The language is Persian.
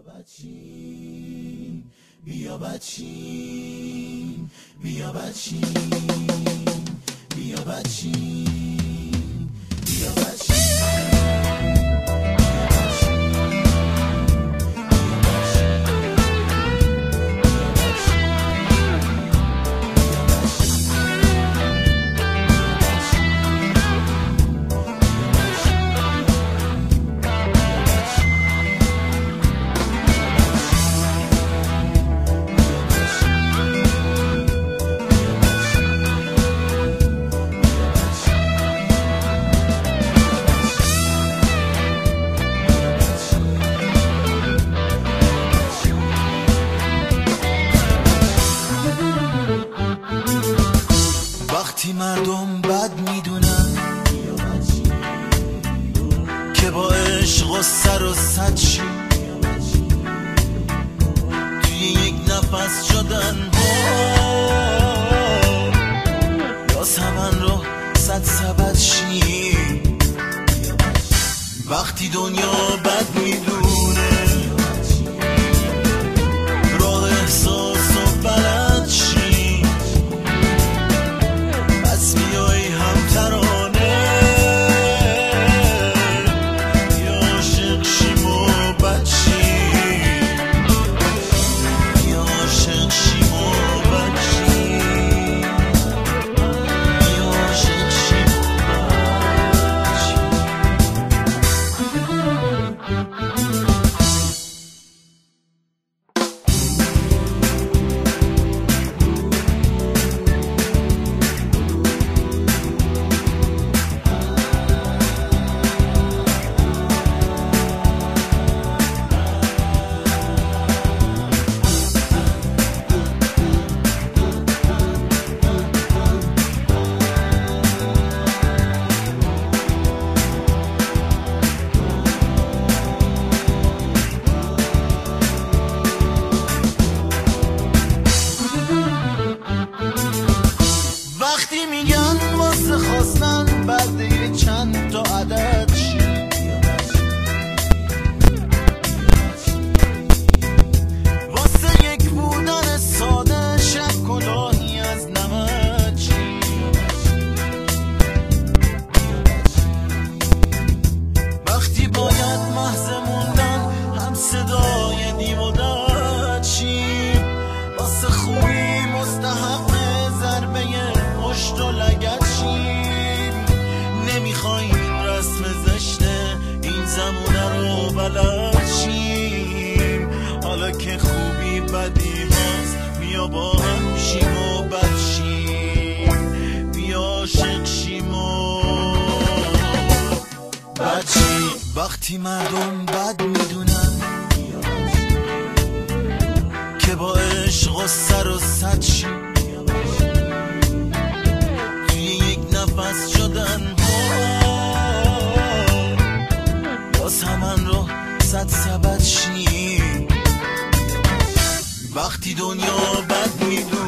بیا بچین بیا بچین بیا بچین بیا بچین وقتی مردم بد میدونن که با عشق و سر و صد شی توی یک نفس شدن یا سمن رو صد سبد شی وقتی دنیا بد میدونه راه احساس و بلد شی بس بیای هم ترانه یا عاشق شیم و بد شیم یا عاشق شیم و بد شیم یا عاشق شیم و بد شیم. وقتی میگن واسه خواستن بعد یه چند تا عدد شی واسه یک بودن ساده شب کلاهی از نمد شی وقتی باید محض موندن هم صدای دیم و دد شی واسه خوبی مستحق ضربه پشت و لگد شیم نمیخوایم این رسم زشته این زمونه رو بلد شیم حالا که خوبی بدی هست بیا با هم شیم و بد شیم بیا عاشق شیم و بد شیم وقتی مردم بد میدونن که با عشق و سر و صد شیم نفس شدن باز همن رو صد سبد شیم وقتی دنیا بد میدون